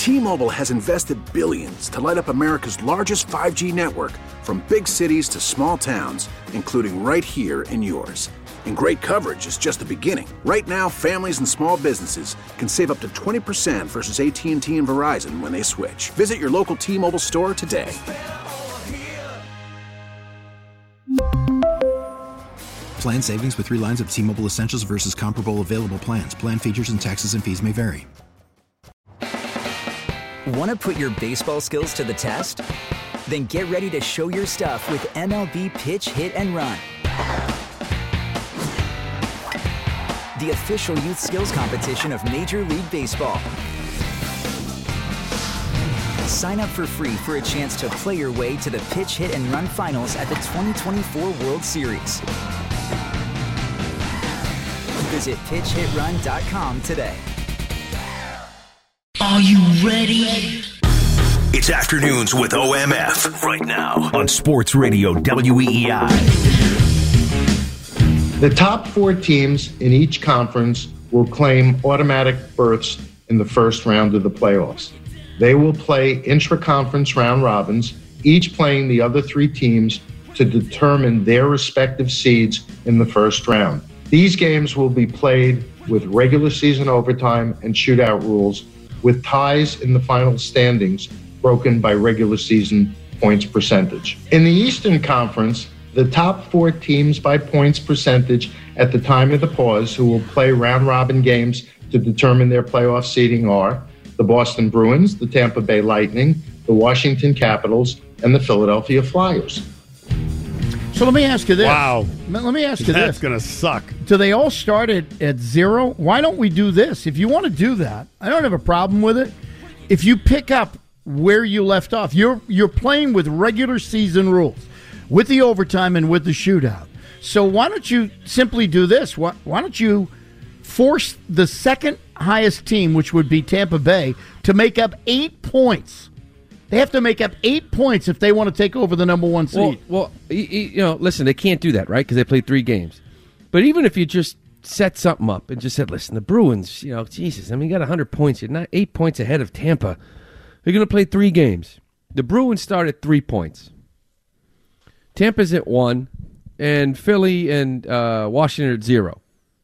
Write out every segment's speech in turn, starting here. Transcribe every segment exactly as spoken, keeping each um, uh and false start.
T-Mobile has invested billions to light up America's largest five G network, from big cities to small towns, including right here in yours. And great coverage is just the beginning. Right now, families and small businesses can save up to twenty percent versus A T and T and Verizon when they switch. Visit your local T-Mobile store today. Plan savings with three lines of T-Mobile Essentials versus comparable available plans. Plan features and taxes and fees may vary. Want to put your baseball skills to the test? Then get ready to show your stuff with M L B Pitch, Hit, and Run. The official youth skills competition of Major League Baseball. Sign up for free for a chance to play your way to the Pitch, Hit, and Run finals at the twenty twenty-four World Series. Visit pitch hit run dot com today. Are you ready? It's Afternoons with O M F right now on Sports Radio W E E I. The top four teams in each conference will claim automatic berths in the first round of the playoffs. They will play intra-conference round robins, each playing the other three teams to determine their respective seeds in the first round. These games will be played with regular season overtime and shootout rules, with ties in the final standings broken by regular season points percentage. In the Eastern Conference, the top four teams by points percentage at the time of the pause who will play round-robin games to determine their playoff seeding are the Boston Bruins, the Tampa Bay Lightning, the Washington Capitals, and the Philadelphia Flyers. So let me ask you this. Wow. Let me ask you That's this. That's going to suck. Do they all start at, at zero? Why don't we do this? If you want to do that, I don't have a problem with it. If you pick up where you left off, you're you're playing with regular season rules, with the overtime and with the shootout. So why don't you simply do this? Why, why don't you force the second highest team, which would be Tampa Bay, to make up eight points? They have to make up eight points if they want to take over the number one seed. Well, well you know, listen, they can't do that, right? Because they played three games. But even if you just set something up and just said, listen, the Bruins, you know, Jesus, I mean, you got one hundred points. You're not eight points ahead of Tampa. They're going to play three games. The Bruins start at three points. Tampa's at one, and Philly and uh, Washington are at zero.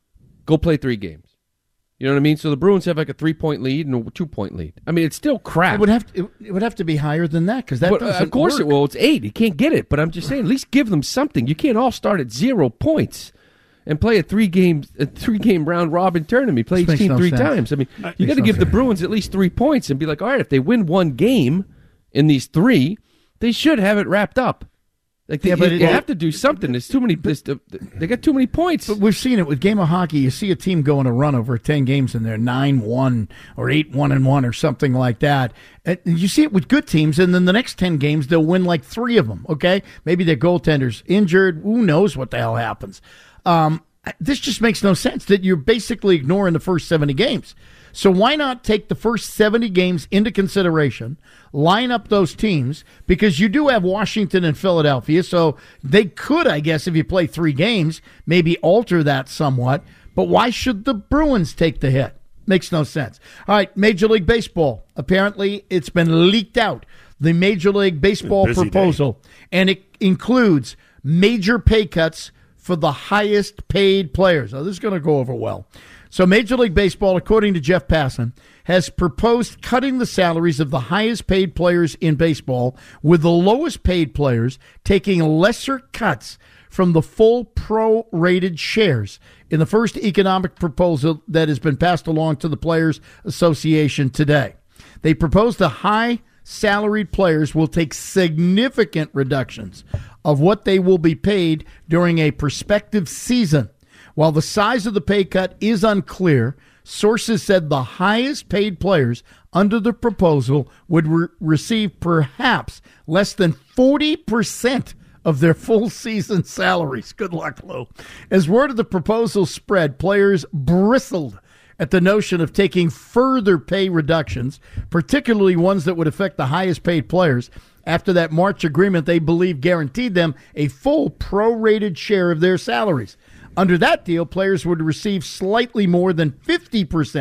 Go play three games. You know what I mean? So the Bruins have like a three-point lead and a two-point lead. I mean, it's still crap. It would have to, it would have to be higher than that because that but, doesn't uh, Of course work. it will. It's eight. You can't get it. But I'm just saying, at least give them something. You can't all start at zero points and play a three-game a three-game round-robin tournament. Play This each team makes no three sense. times. I mean, That you got makes to no give the sense. Bruins at least three points and be like, all right, if they win one game in these three, they should have it wrapped up. Like they, Yeah, but you, it- you have to do something. There's too many. there's- They got too many points. But we've seen it with game of hockey. You see a team go on a run over ten games and they're nine one or eight one and one or something like that. And you see it with good teams, and then the next ten games they'll win like three of them. Okay, maybe their goaltender's injured. Who knows what the hell happens? Um, this just makes no sense. That you're basically ignoring the first seventy games. So why not take the first seventy games into consideration, line up those teams, because you do have Washington and Philadelphia, so they could, I guess, if you play three games, maybe alter that somewhat. But why should the Bruins take the hit? Makes no sense. All right, Major League Baseball. Apparently, it's been leaked out, the Major League Baseball Busy proposal, and it includes major pay cuts for the highest paid players. Now, this is going to go over well. So Major League Baseball, according to Jeff Passan, has proposed cutting the salaries of the highest paid players in baseball, with the lowest paid players taking lesser cuts from the full pro-rated shares in the first economic proposal that has been passed along to the Players Association today. They propose the high salaried players will take significant reductions of what they will be paid during a prospective season. While the size of the pay cut is unclear, sources said the highest paid players under the proposal would re- receive perhaps less than forty percent of their full season salaries. Good luck, Lou. As word of the proposal spread, players bristled at the notion of taking further pay reductions, particularly ones that would affect the highest paid players. After that March agreement, they believe guaranteed them a full prorated share of their salaries. Under that deal, players would receive slightly more than fifty percent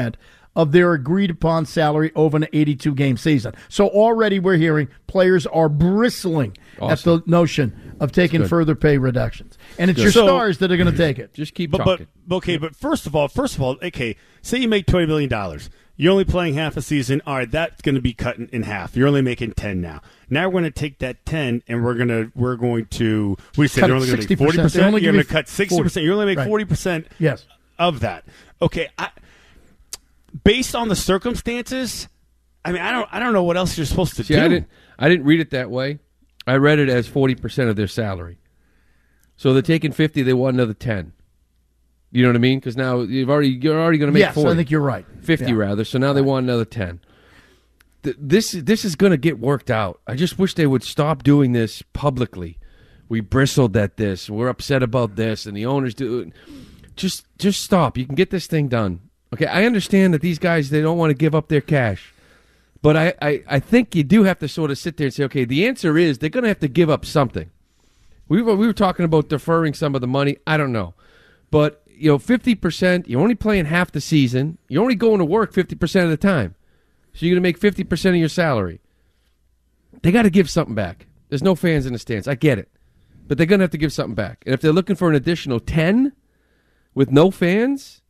of their agreed-upon salary over an eighty-two game season. So already we're hearing players are bristling awesome. at the notion of taking further pay reductions. And it's Good. your so, stars that are going to take it. Just keep but, talking. But, okay, but first of all, first of all, okay, say you make twenty million dollars. You're only playing half a season. All right, that's going to be cut in, in half. You're only making ten now. Now we're going to take that ten and we're going to we're going to we said they're only going to make forty percent. You're going to cut sixty percent. You're only going to make forty percent yes. of that. Okay, I, based on the circumstances, I mean, I don't I don't know what else you're supposed to See, do. I didn't I didn't read it that way. I read it as forty percent of their salary. So they're taking fifty. They want another ten. You know what I mean? Because now you've already you're already going to make yes, forty. I think you're right. Fifty yeah. rather. So now right. they want another ten. Th- this this is going to get worked out. I just wish they would stop doing this publicly. We bristled at this. We're upset about this, and the owners do. Just just stop. You can get this thing done. Okay, I understand that these guys they don't want to give up their cash, but I, I, I think you do have to sort of sit there and say, okay, the answer is they're going to have to give up something. We were we were talking about deferring some of the money. I don't know, but. You know, fifty percent, you're only playing half the season. You're only going to work fifty percent of the time. So you're going to make fifty percent of your salary. They got to give something back. There's no fans in the stands. I get it. But they're going to have to give something back. And if they're looking for an additional ten with no fans,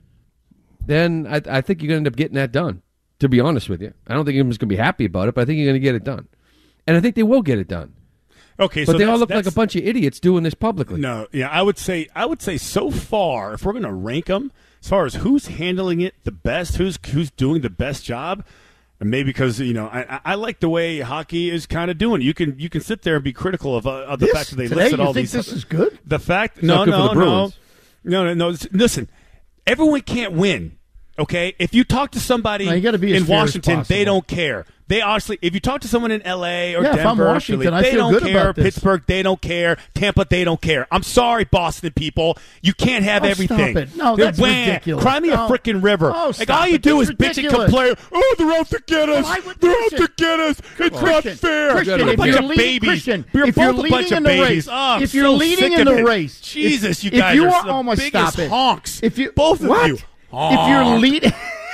then I, I think you're going to end up getting that done, to be honest with you. I don't think anyone's going to be happy about it, but I think you're going to get it done. And I think they will get it done. Okay, but so they all look like a bunch of idiots doing this publicly. No, yeah, I would say I would say so far, if we're going to rank them as far as who's handling it the best, who's who's doing the best job, and maybe because you know I, I like the way hockey is kind of doing. You can you can sit there and be critical of, uh, of the this, fact that they today, listed you all think these. This is good. The fact, it's no, not good no, for the Bruins. no, no, no, no. Listen, everyone can't win. Okay, if you talk to somebody no, you gotta be in Washington, they possible. don't care. They honestly, if you talk to someone in L A or yeah, Denver, if I'm Washington, Philly, I they feel don't good care. about this. Pittsburgh, they don't care. Tampa, they don't care. I'm sorry, Boston people, you can't have oh, everything. Stop it. No, They're that's wah. ridiculous. Cry me no. a freaking river. Oh, like all you it. do That's is bitch and ridiculous. complain. Oh, they're out to get us. Well, they're listen, out to get us. It's Christian, not fair. Christian, You're a if bunch you're of leading, babies. Christian, You're if both you're a bunch leading of in the babies. race, Oh, I'm if you're so leading sick in of the it. race, Jesus, if, you guys if you are, are the almost biggest stop it. honks. If you both of what? you, if you're leading,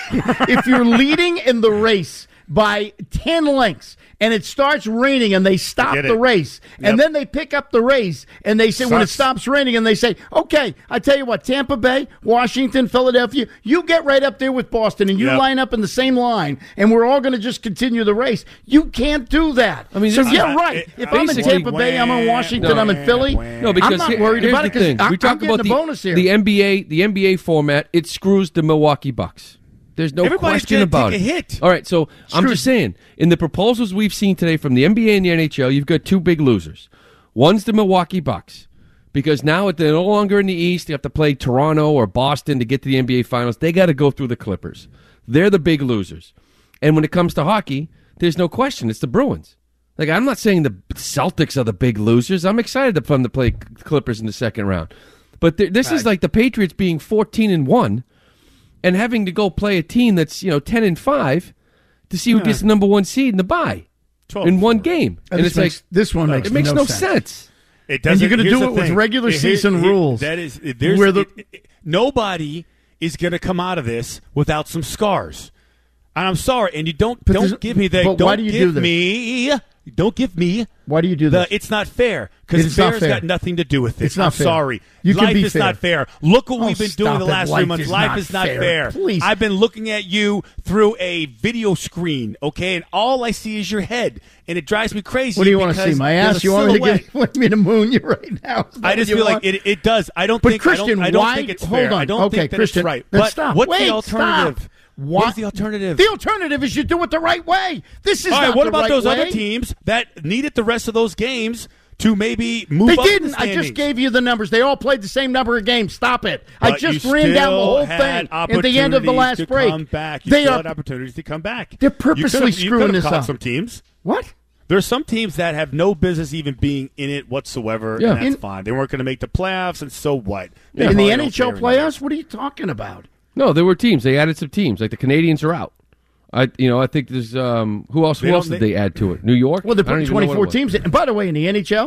if you're leading in the race by ten lengths and it starts raining and they stop the race yep. and then they pick up the race and they say Sucks. when it stops raining and they say, okay, I tell you what, Tampa Bay, Washington, Philadelphia, you get right up there with Boston and you yep. line up in the same line and we're all going to just continue the race. You can't do that. I mean, so this, yeah, I, right. it, if I'm in Tampa Bay, I'm in Washington, no, I'm in Philly. No, because I'm not here, worried here's about the it because thing. I'm, we talk I'm getting about the the, bonus here. the N B A, the N B A format. It screws the Milwaukee Bucks. There's no Everybody's question gonna about take it. a hit. All right, so I'm just saying, in the proposals we've seen today from the N B A and the N H L, you've got two big losers. One's the Milwaukee Bucks, because now they're no longer in the East. They have to play Toronto or Boston to get to the N B A Finals. They got to go through the Clippers. They're the big losers. And when it comes to hockey, there's no question. It's the Bruins. Like, I'm not saying the Celtics are the big losers. I'm excited for them to play Clippers in the second round. But this is like the Patriots being fourteen and one. And having to go play a team that's, you know, ten and five to see who yeah. gets the number one seed in the bye in one game. And, and it's makes, like this one makes it makes no, no sense. sense. It and you're going to do it thing. with regular it, season it, it, rules. That is, it, there's where the, it, it, nobody is going to come out of this without some scars. And I'm sorry, and you don't don't give me that. But don't why do you give do this? me. Don't give me. Why do you do the, this? It's not fair because fair's got nothing to do with it. It's not I'm fair. sorry. You Life can be is fair. not fair. Look what Oh, we've been doing stop the it. last Life three months. is Life not is not fair. fair. Please. I've been looking at you through a video screen, okay, and all I see is your head, and it drives me crazy. What do you want to see? My ass? You want me to get want me to moon you right now? I just feel want? like it. It does. I don't but think. Christian, I don't, I don't why, think it's hold fair. on. I don't okay, think that Christian, it's right. Then But stop. what's Wait, the alternative? Stop. What's the alternative? The alternative is you do it the right way. This is all right. not What the about right those way. other teams that needed the rest of those games to maybe move They up didn't. the I just gave you the numbers. They all played the same number of games. Stop it. But I just you ran down the still whole had thing at the end of the last to break. Come back. You they still are had opportunities to come back. They're purposely you screwing you could have this caught up. Some teams. What? There's some teams that have no business even being in it whatsoever, Yeah. and that's In, fine. They weren't going to make the playoffs, and so what? They in the probably N don't H L care playoffs? What are you talking about? No, there were teams. They added some teams. Like the Canadians are out. I, you know, I think there's um, who else? Who They else don't- did they add to it? New York. Well, they're I don't putting even know what it twenty-four was. teams in. And by the way, in the N H L,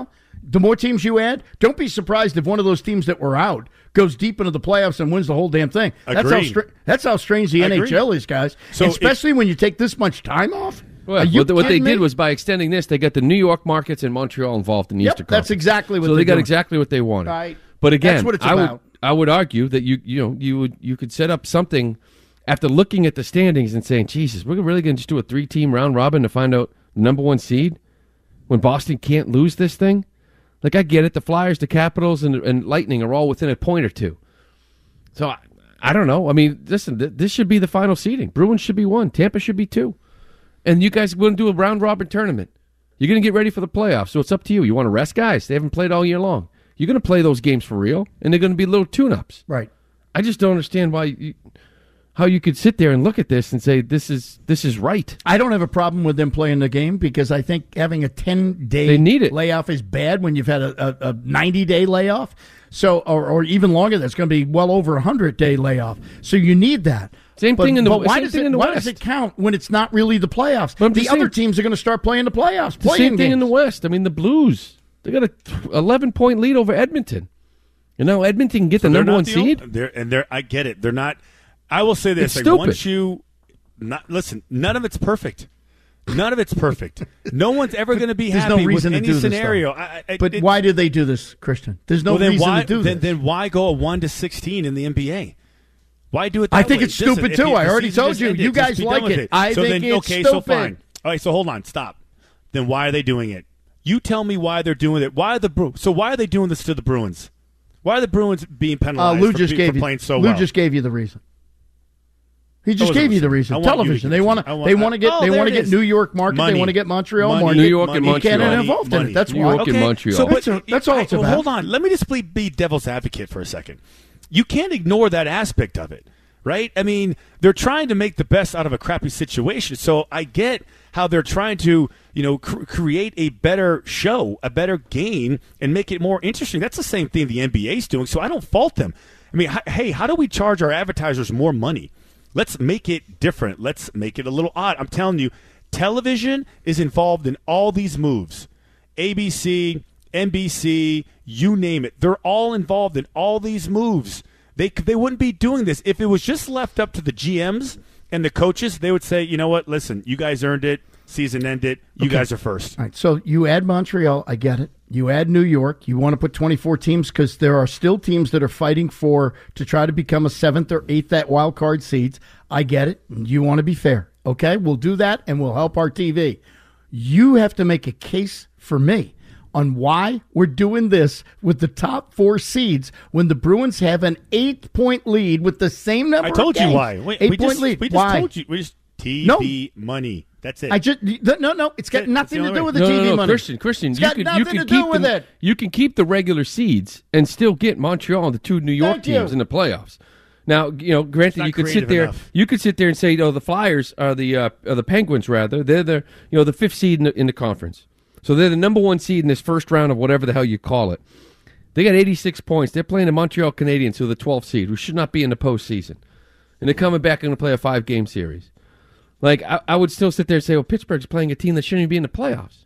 The more teams you add, don't be surprised if one of those teams that were out goes deep into the playoffs and wins the whole damn thing. That's how, str- that's how strange the Agreed. N H L is, guys. So especially if, when you take this much time off. Well, what, what they me? did was by extending this, they got the New York markets and Montreal involved in the yep, Eastern Conference. That's exactly what so they got doing. exactly what they wanted. Right. But again, that's what it's I about. would I would argue that you you know you would you could set up something after looking at the standings and saying, Jesus, we're really going to just do a three-team round robin to find out the number one seed when Boston can't lose this thing? Like, I get it. The Flyers, the Capitals, and, and Lightning are all within a point or two. So, I, I don't know. I mean, listen, th- this should be the final seeding. Bruins should be one. Tampa should be two. And you guys are going to do a round-robin tournament. You're going to get ready for the playoffs, so it's up to you. You want to rest guys? They haven't played all year long. You're going to play those games for real, and they're going to be little tune-ups. Right. I just don't understand why you, how you could sit there and look at this and say this is this is right. I don't have a problem with them playing the game because I think having a ten-day they need it. layoff is bad when you've had a, a, a ninety-day layoff, so or, or even longer. That's going to be well over a hundred-day layoff. So you need that. Same but, thing in the, but why same does thing it in the why West. does it count when it's not really the playoffs? The saying, other teams are going to start playing the playoffs. The same thing games. in the West. I mean, the Blues, they got a eleven-point lead over Edmonton. You know, Edmonton can get so the number one the seed. Old, they're, and they're, I get it. They're not. I will say this: it's like, stupid. Once you, not listen, none of it's perfect. None of it's perfect. No one's ever going to be There's happy no reason with to any do scenario. This, I, I, but it, why did they do this, Christian? There's no well, reason why, to do then, this. Then why go a one to sixteen in the N B A? Why do it that I think way? it's stupid, Listen, too. You, I already told you. Ended, you guys like it. it. I so think then, it's okay, stupid. So fine. All right, so hold on. Stop. Then why are they doing it? You tell me why they're doing it. Why are the Bru- So why are they doing this to the Bruins? Why are the Bruins being penalized uh, Lou for, just for gave playing you, so Lou well? just gave you the reason. He just gave you the reason. Want Television. They want to. They want to get. Oh, they want to get is. New York market. Money. They want to get Montreal money. market. New York and money. Montreal. Canada involved money. in it. That's New why. York and okay. Montreal. So, that's, a, that's all it's well, about. Hold on. Let me just be, be devil's advocate for a second. You can't ignore that aspect of it, right? I mean, they're trying to make the best out of a crappy situation. So I get how they're trying to, you know, cr- create a better show, a better game, and make it more interesting. That's the same thing the N B A is doing. So I don't fault them. I mean, h- hey, how do we charge our advertisers more money? Let's make it different. Let's make it a little odd. I'm telling you, television is involved in all these moves. A B C, N B C, you name it. They're all involved in all these moves. They they wouldn't be doing this. If it was just left up to the G Ms and the coaches, they would say, you know what, listen, you guys earned it. Season ended. You okay. guys are first. All right, so you add Montreal. I get it. You add New York. You want to put twenty-four teams because there are still teams that are fighting for to try to become a seventh or eighth that wild card seeds. I get it. You want to be fair. Okay, we'll do that and we'll help our T V. You have to make a case for me on why we're doing this with the top four seeds when the Bruins have an eight-point lead with the same number of I told games. you why. Wait, Eight-point we just, lead. We just why? told you. We just T V no. money. That's it. I just no, no. It's got That's nothing the to do way. with the no, T V no, no, money. Christian, Christian, it's you got can nothing you can to keep do with the, it. You can keep the regular seeds and still get Montreal and the two New York Thank teams you. in the playoffs. Now, you know, granted, not you could sit creative there. enough. You could sit there and say, "Oh, the Flyers are the uh, are the Penguins. Rather, they're the you know the fifth seed in the, in the conference, so they're the number one seed in this first round of whatever the hell you call it. They got eighty-six points. They're playing the Montreal Canadiens, who are the twelfth seed, who should not be in the postseason, and they're coming back and going to play a five game series. Like I, I would still sit there and say, "Well, Pittsburgh's playing a team that shouldn't even be in the playoffs."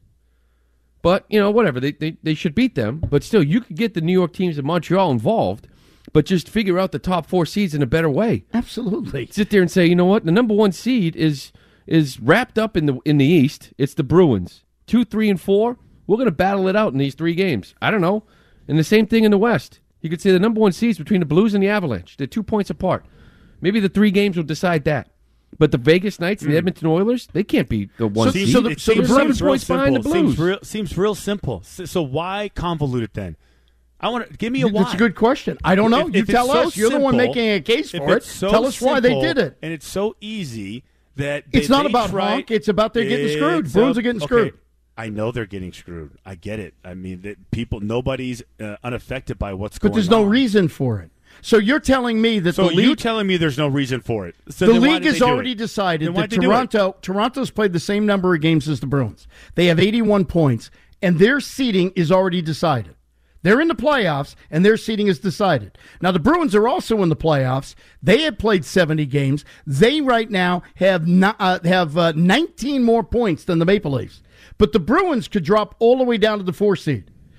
But you know, whatever they they they should beat them. But still, you could get the New York teams and Montreal involved. But just figure out the top four seeds in a better way. Absolutely. Sit there and say, you know what? The number one seed is is wrapped up in the in the East. It's the Bruins. Two, three, and four. We're going to battle it out in these three games. I don't know. And the same thing in the West. You could say the number one seeds between the Blues and the Avalanche. They're two points apart. Maybe the three games will decide that. But the Vegas Knights and the Edmonton Oilers, they can't be the one So- seed. so the- It so the seems- Bruins seems real points behind the simple. Blues. Seems real, seems real simple. So, so why convolute it then? I want to give me a why. That's a good question. I don't know. If- you if tell it's so us. You're the one simple- making a case if for it. it's so Tell us why they simple did it. And it's so easy that they, It's not they about try, honk. It's about they're getting screwed. It's Bruins a- are getting okay, screwed. I know they're getting screwed. I get it. I mean, that people, nobody's uh, unaffected by what's But going on. there's no reason for it. So you're telling me that So the you league, telling me there's no reason for it? So the then why league did has they do already it? decided Then that why'd they do it? Toronto Toronto's played the same number of games as the Bruins. They have eighty-one points, and their seeding is already decided. They're in the playoffs, and their seeding is decided. Now, the Bruins are also in the playoffs. They have played seventy games. They right now have not, uh, have uh, nineteen more points than the Maple Leafs. But the Bruins could drop all the way down to the four seed.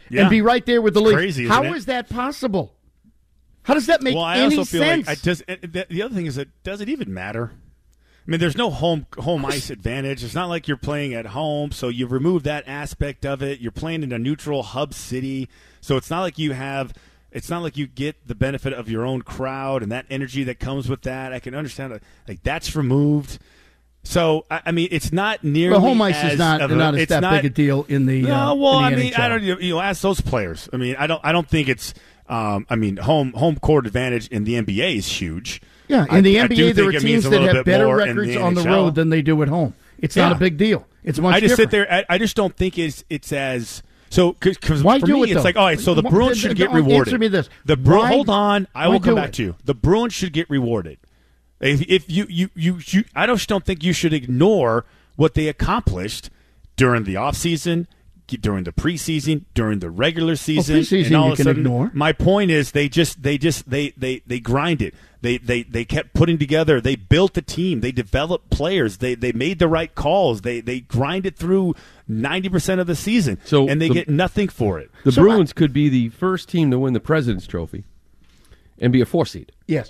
Yeah. and be right there with the It's league. crazy, How isn't it? is that possible? How does that make well, I any also feel sense? like I does, the other thing is that does it even matter? I mean, there's no home home ice advantage. It's not like you're playing at home, so you remove that aspect of it. You're playing in a neutral hub city, so it's not like you have. It's not like you get the benefit of your own crowd and that energy that comes with that. I can understand that, like that's removed. So I, I mean, it's not nearly. Well, home ice as is not of a, not as it's that not, big a deal in the. No, uh, well, in I the mean, N H L. I don't. You know, ask those players. I mean, I don't. I don't think it's. Um, I mean, home home court advantage in the N B A is huge. Yeah, in I- the I N B A, do there think are it means teams a that little have bit better more in records the on the N H L. road than they do at home. It's not Yeah. a big deal. It's much I just different. sit there. I, I just don't think it's it's as so because Why for do me it, it's though? like all right. So the Why- Bruins should get answer rewarded. me this. The Bru- Why- hold on, I why will come do back it? to you. The Bruins should get rewarded. If, if you, you you you I just don't think you should ignore what they accomplished during the offseason, during the preseason, during the regular season. preseason and all you of a can sudden, ignore. My point is they just they just they they they grind it. They they they kept putting together. They built a team. They developed players. They they made the right calls. They they grinded through ninety percent of the season. So and they the- get nothing for it. The So Bruins could be the first team to win the President's Trophy and be a four seed. Yes.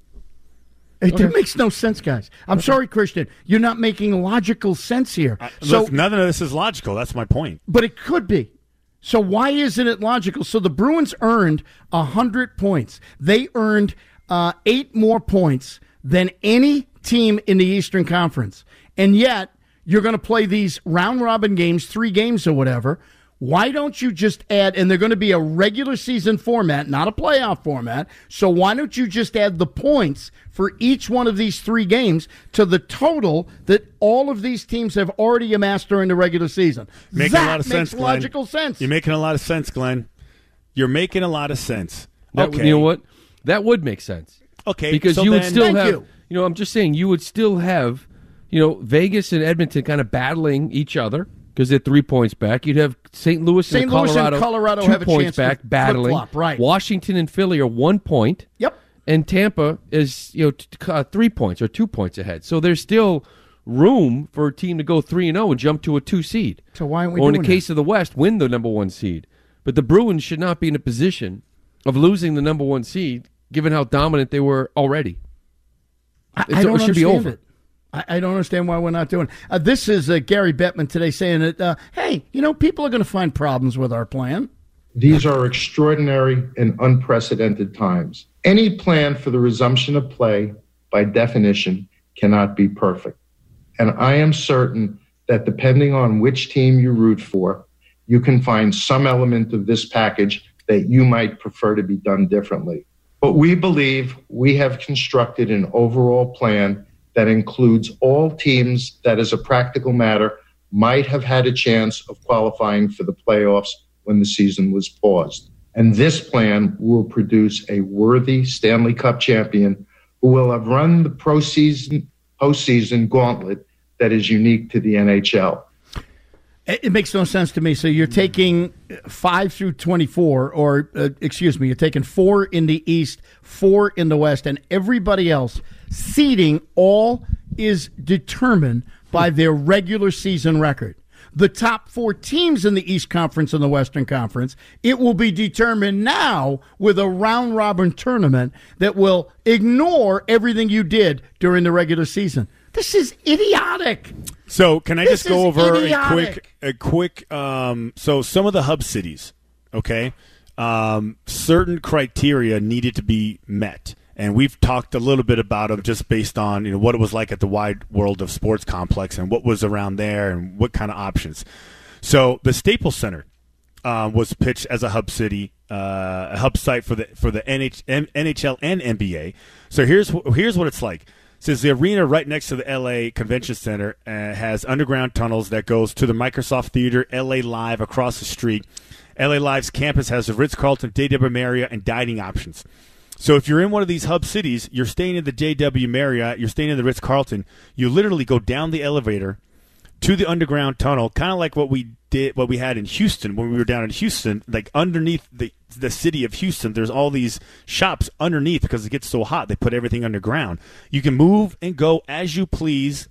It it makes no sense, guys. I'm sorry, Christian. You're not making logical sense here. So, Look, none of this is logical. That's my point. but it could be. So why isn't it logical? So the Bruins earned one hundred points. They earned uh, eight more points than any team in the Eastern Conference. And yet, you're going to play these round-robin games, three games or whatever. Why don't you just add, and they're going to be a regular season format, not a playoff format, so why don't you just add the points for each one of these three games to the total that all of these teams have already amassed during the regular season? Making that a lot of makes sense, Glenn. logical sense. You're making a lot of sense, Glenn. You're making a lot of sense. That, Okay. You know what? That would make sense. Okay, Because so you would then- still Thank have, you. you know, I'm just saying, you would still have, you know, Vegas and Edmonton kind of battling each other because they're three points back. You'd have Saint Louis and Saint Louis and Colorado, Colorado two have a points chance to back, battling. flip-flop, right. Washington and Philly are one point. Yep. And Tampa is, you know, t- t- uh, three points or two points ahead. So there's still room for a team to go three and zero and jump to a two seed. So why aren't we Or in doing the case of the West, win the number one seed. But the Bruins should not be in a position of losing the number one seed, given how dominant they were already. I, It's- I don't it should be understand over. it. I, I don't understand why we're not doing it. Uh, this is uh, Gary Bettman today saying that, uh, hey, you know, people are going to find problems with our plan. These are extraordinary and unprecedented times. Any plan for the resumption of play, by definition, cannot be perfect. And I am certain that depending on which team you root for, you can find some element of this package that you might prefer to be done differently. But we believe we have constructed an overall plan that includes all teams that, as a practical matter, might have had a chance of qualifying for the playoffs when the season was paused. And this plan will produce a worthy Stanley Cup champion who will have run the pro season, postseason gauntlet that is unique to the N H L. It, it makes no sense to me. So you're taking five through twenty-four, or uh, excuse me, you're taking four in the East, four in the West, and everybody else. Seeding all is determined by their regular season record. The top four teams in the East Conference and the Western Conference, it will be determined now with a round-robin tournament that will ignore everything you did during the regular season. This is idiotic. So can I This just go is over a idiotic. quick, a quick? Um, so some of the hub cities, okay, um, certain criteria needed to be met, and we've talked a little bit about them just based on you know what it was like at the Wide World of Sports complex and what was around there and what kind of options. So the Staples Center uh, was pitched as a hub city, uh, a hub site for the for the N H, N H L and N B A. So here's wh- here's what it's like. Since the arena right next to the L A Convention Center uh, has underground tunnels that goes to the Microsoft Theater, L A Live across the street. L A Live's campus has the Ritz-Carlton, J W Marriott, and dining options. So if you're in one of these hub cities, you're staying in the J W Marriott, you're staying in the Ritz-Carlton, you literally go down the elevator to the underground tunnel, kind of like what we did, what we had in Houston when we were down in Houston, like underneath the the city of Houston. There's all these shops underneath because it gets so hot. They put everything underground. You can move and go as you please.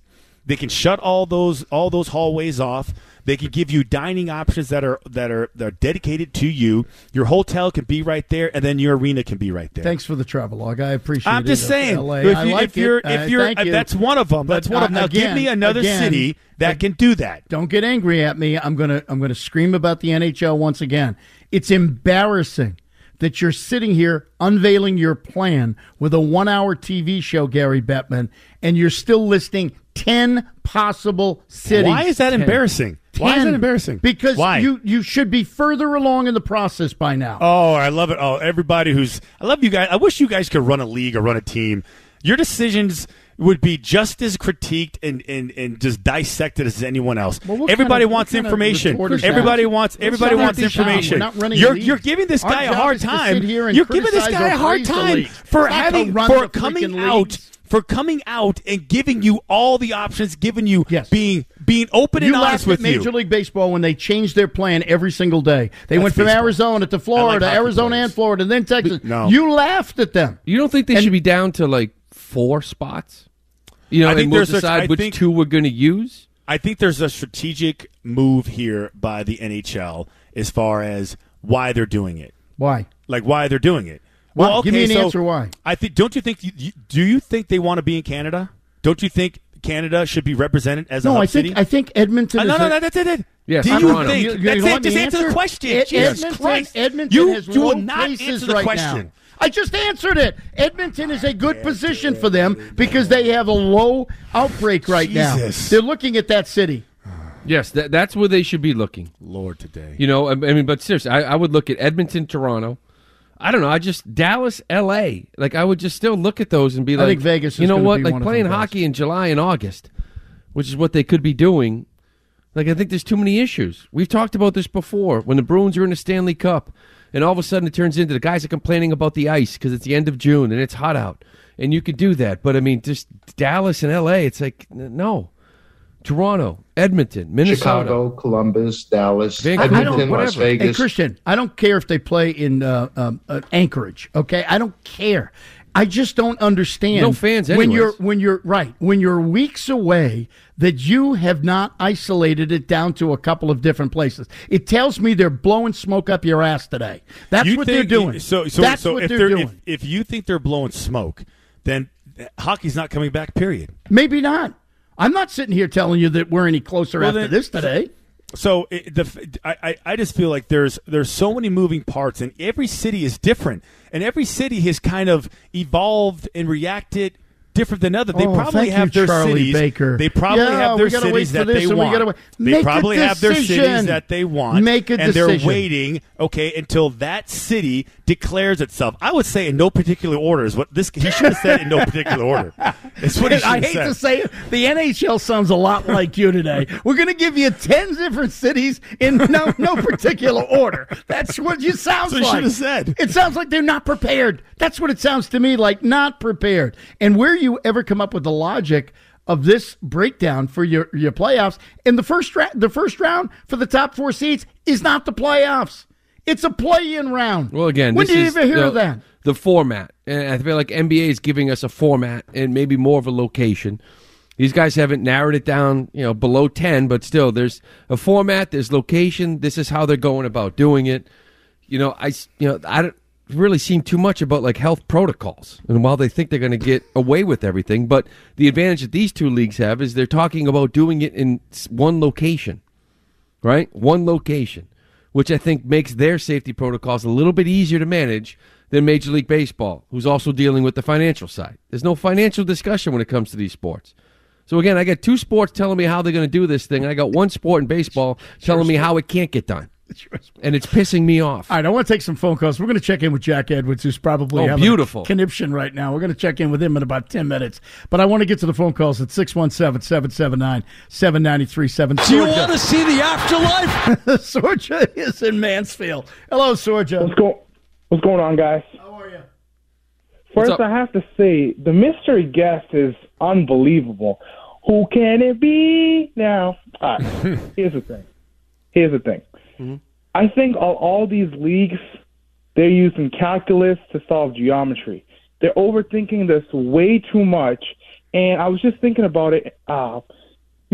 They can shut all those all those hallways off. They can give you dining options that are that are that are dedicated to you. Your hotel can be right there, and then your arena can be right there. Thanks for the travel log. I appreciate it. I'm just saying, L A. if, I you, like if you're, it. if you're, uh, thank you. that's one of them. That's But, one of them. uh, Now, again, give me another again, city that uh, can do that. Don't get angry at me. I'm gonna I'm gonna scream about the N H L once again. It's embarrassing that you're sitting here unveiling your plan with a one-hour T V show, Gary Bettman, and you're still listing ten possible cities. Why is that ten. embarrassing? ten. Why is that embarrassing? Because Why? you you should be further along in the process by now. Oh, I love it. Oh, everybody who's I love you guys. I wish you guys could run a league or run a team. Your decisions would be just as critiqued and, and, and just dissected as anyone else. Well, what everybody kind of- wants what kind of information. retort is that? Everybody wants everybody Let's wants not have this information. down. We're not running You're leagues. you're giving this Our guy a job hard is to time. sit here and You're giving this criticize guy or a hard praise the time league. for It's not to having run for the coming freaking out leagues. for coming out and giving you all the options, giving you Yes. being being open You and honest laughed with at Major you. League Baseball when they changed their plan every single day. They That's went from baseball. Arizona to I like Florida, hockey Arizona players. and Florida, and then Texas. No. You laughed at them. You don't think they And- should be down to like four spots? You know, I think and we'll there's such- decide I which think- two we're going to use. I think there's a strategic move here by the N H L as far as why they're doing it. Why? Like why they're doing it. Why? Well, okay, Give me an so answer why. I think. Don't you think? You, you, do you think they want to be in Canada? Don't you think Canada should be represented as a No, hub I think city? I think Edmonton. Uh, is no, no, a- no, that's it. Yes, do I'm you Toronto. think? You- you that's want it. Just me to answer the answer? question. Ed- Jesus Edmonton, Christ! Edmonton you has you low will not cases answer the right question. now. I just answered it. Edmonton is a good position for them because they have a low outbreak right Jesus. now. They're looking at that city. Yes, that, that's where they should be looking. Lord, today. You know, I, I mean, but seriously, I, I would look at Edmonton, Toronto. I don't know. I just Dallas, L A. Like I would just still look at those and be I like, think Vegas is you know gonna what? be Like one of playing them guys. hockey in July and August, which is what they could be doing. Like I think there's too many issues. We've talked about this before. When the Bruins are in the Stanley Cup, and all of a sudden it turns into the guys are complaining about the ice because it's the end of June and it's hot out, and you could do that. But I mean, just Dallas and L A. It's like n- no. Toronto, Edmonton, Minnesota. Chicago, Columbus, Dallas, Vancouver, Edmonton, Las whatever. Hey, Vegas. Christian, I don't care if they play in uh, um, uh, Anchorage. Okay, I don't care. I just don't understand. No fans when anyways. you're when you're right when you're weeks away that you have not isolated it down to a couple of different places. It tells me they're blowing smoke up your ass today. That's You what think- they're doing. So, so, That's so what if they're they're doing. If, if you think they're blowing smoke, then hockey's not coming back. Period. Maybe not. I'm not sitting here telling you that we're any closer Well, after then- this today. So it, the I, I I just feel like there's there's so many moving parts, and every city is different, and every city has kind of evolved and reacted different than other. They Oh, probably thank have you, their Charlie cities. Baker. They probably Yeah, have their we gotta wait cities for that this they and we want. gotta wait. They Make a probably have their decision. cities that they want. Make a and decision. they're waiting, okay, until that city declares itself. I would say in no particular order is what this. He should have said in no particular order. That's what he should I have hate said. to say it, the N H L sounds a lot like you today. We're going to give you ten different cities in no, no particular order. That's what you sound That's what like. you should have said. It sounds like they're not prepared. That's what it sounds to me like, not prepared. And where you ever come up with the logic of this breakdown for your, your playoffs in the first ra- the first round for the top four seeds is not the playoffs. It's a play-in round. Well, again, when this did you is ever hear the, of that? The format, and I feel like N B A is giving us a format and maybe more of a location. These guys haven't narrowed it down, you know, below ten, but still, there's a format, there's location. This is how they're going about doing it. You know, I, you know, I don't really seen too much about like health protocols, and while they think they're going to get away with everything, but the advantage that these two leagues have is they're talking about doing it in one location, right? One location, which I think makes their safety protocols a little bit easier to manage than Major League Baseball, who's also dealing with the financial side. There's no financial discussion when it comes to these sports. So again, I got two sports telling me how they're going to do this thing, and I got one sport in baseball telling me how it can't get done. And it's pissing me off. All right, I want to take some phone calls. We're going to check in with Jack Edwards, who's probably Oh, having beautiful. a conniption right now. We're going to check in with him in about ten minutes. But I want to get to the phone calls at six one seven, seven seven nine, seven nine three seven. Do you want to see the afterlife? Sorja is in Mansfield. Hello, Sorja. What's, go- what's going on, guys? How are you? First, up? I have to say, the mystery guest is unbelievable. Who can it be now? All right, here's the thing. Here's the thing. Mm-hmm. I think all, all these leagues, they're using calculus to solve geometry. They're overthinking this way too much. And I was just thinking about it. Uh,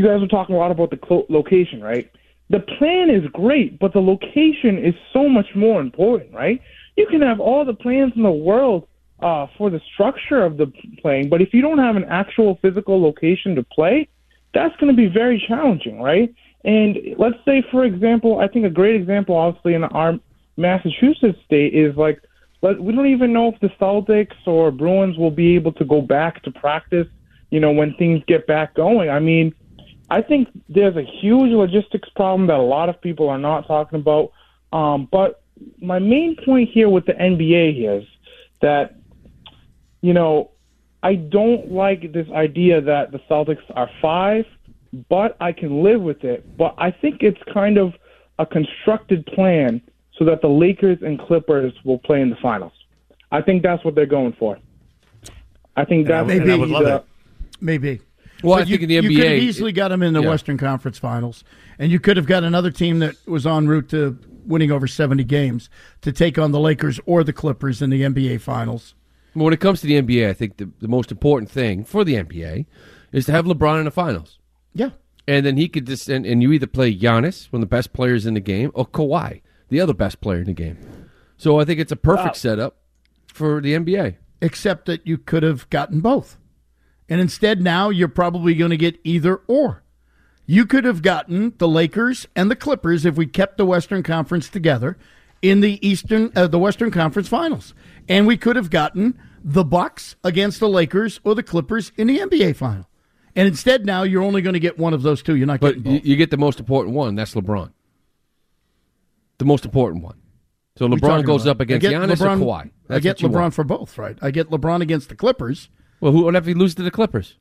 you guys were talking a lot about the clo- location, right? The plan is great, but the location is so much more important, right? You can have all the plans in the world uh, for the structure of the playing, but if you don't have an actual physical location to play, that's going to be very challenging, right? And let's say, for example, I think a great example, obviously, in our Massachusetts state is like, let, we don't even know if the Celtics or Bruins will be able to go back to practice, you know, when things get back going. I mean, I think there's a huge logistics problem that a lot of people are not talking about. Um, but my main point here with the N B A is that, you know, I don't like this idea that the Celtics are five, but I can live with it. But I think it's kind of a constructed plan so that the Lakers and Clippers will play in the finals. I think that's what they're going for. I think that maybe would be the, maybe. Well, but I think you, in the N B A, you could have easily got them in the yeah. Western Conference Finals, and you could have got another team that was en route to winning over seventy games to take on the Lakers or the Clippers in the N B A Finals. Well, when it comes to the N B A, I think the, the most important thing for the N B A is to have LeBron in the finals. Yeah. And then he could just, and, and you either play Giannis, one of the best players in the game, or Kawhi, the other best player in the game. So I think it's a perfect wow. setup for the N B A. Except that you could have gotten both. And instead now you're probably going to get either or. You could have gotten the Lakers and the Clippers if we kept the Western Conference together in the Eastern, uh, the Western Conference Finals. And we could have gotten the Bucks against the Lakers or the Clippers in the N B A Final. And instead now you're only going to get one of those two. You're not but getting both. You get the most important one. That's LeBron. The most important one. So LeBron goes about? up against Giannis LeBron, or Kawhi. That's I get LeBron want. for both, right? I get LeBron against the Clippers. Well, who, what if he loses to the Clippers?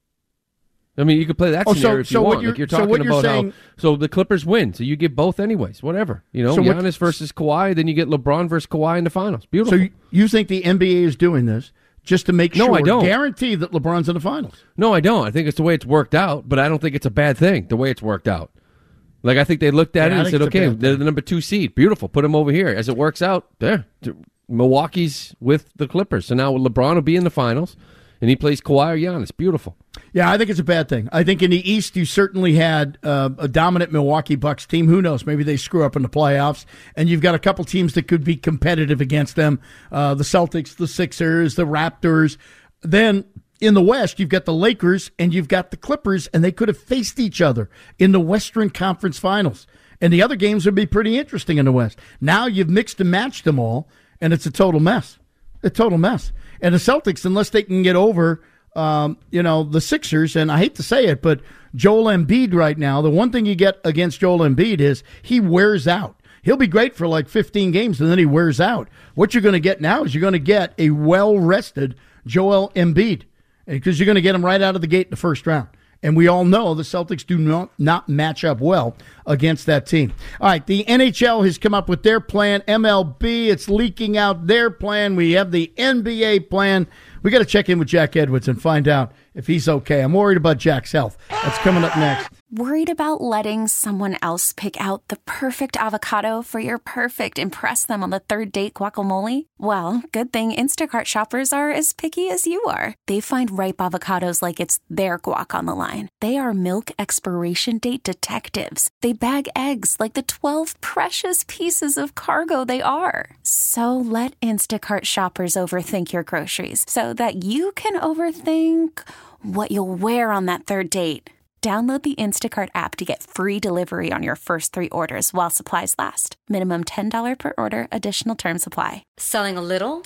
I mean, you could play that oh, scenario so, if so you want. What you're, like you're so talking what you're about saying, how so the Clippers win, so you get both anyways. Whatever, you know, so Giannis what, versus Kawhi, then you get LeBron versus Kawhi in the finals. Beautiful. So you think the N B A is doing this just to make no, sure, I don't. guarantee that LeBron's in the finals? No, I don't. I think it's the way it's worked out, but I don't think it's a bad thing the way it's worked out. Like I think they looked at yeah, it and said, okay, they're the number two seed. Beautiful, put them over here. As it works out, there, Milwaukee's with the Clippers. So now LeBron will be in the finals. And he plays Kawhi or Giannis. Beautiful. Yeah, I think it's a bad thing. I think in the East, you certainly had uh, a dominant Milwaukee Bucks team. Who knows? Maybe they screw up in the playoffs. And you've got a couple teams that could be competitive against them. Uh, the Celtics, the Sixers, the Raptors. Then in the West, you've got the Lakers and you've got the Clippers, and they could have faced each other in the Western Conference Finals. And the other games would be pretty interesting in the West. Now you've mixed and matched them all, and it's a total mess. A total mess. And the Celtics, unless they can get over, um, you know, the Sixers, and I hate to say it, but Joel Embiid right now, the one thing you get against Joel Embiid is he wears out. He'll be great for like fifteen games, and then he wears out. What you're going to get now is you're going to get a well-rested Joel Embiid, because you're going to get him right out of the gate in the first round. And we all know the Celtics do not, not match up well against that team. All right, the N H L has come up with their plan. M L B, it's leaking out their plan. We have the N B A plan. We got to check in with Jack Edwards and find out if he's okay. I'm worried about Jack's health. That's coming up next. Worried about letting someone else pick out the perfect avocado for your perfect impress them on the third date guacamole? Well, good thing Instacart shoppers are as picky as you are. They find ripe avocados like it's their guac on the line. They are milk expiration date detectives. They bag eggs like the twelve precious pieces of cargo they are. So let Instacart shoppers overthink your groceries so that you can overthink what you'll wear on that third date. Download the Instacart app to get free delivery on your first three orders while supplies last. Minimum ten dollars per order. Additional terms apply. Selling a little